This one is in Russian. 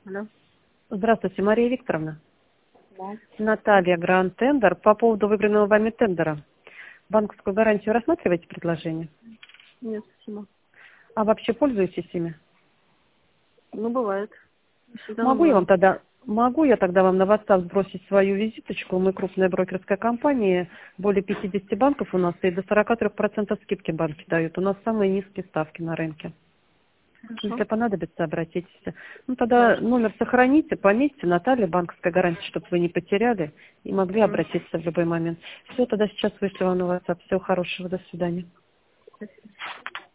Алло. Здравствуйте, Мария Викторовна. Да. Наталья, Гранд Тендер. По поводу выигранного вами тендера. Банковскую гарантию рассматриваете предложение? Нет, спасибо. А вообще пользуетесь ими? Ну, бывает. Всегда Могу я бывает. вам тогда, могу я тогда вам на WhatsApp сбросить свою визиточку? Мы крупная брокерская компания, более 50 банков у нас, и до 43% скидки банки дают. У нас самые низкие ставки на рынке. Хорошо. Если понадобится, обратитесь. Ну, тогда Хорошо. номер сохраните, пометьте Наталья, банковская гарантия, чтобы вы не потеряли и могли Мгм. обратиться в любой момент. Все, тогда сейчас вышлю вам на WhatsApp. Всего хорошего, до свидания.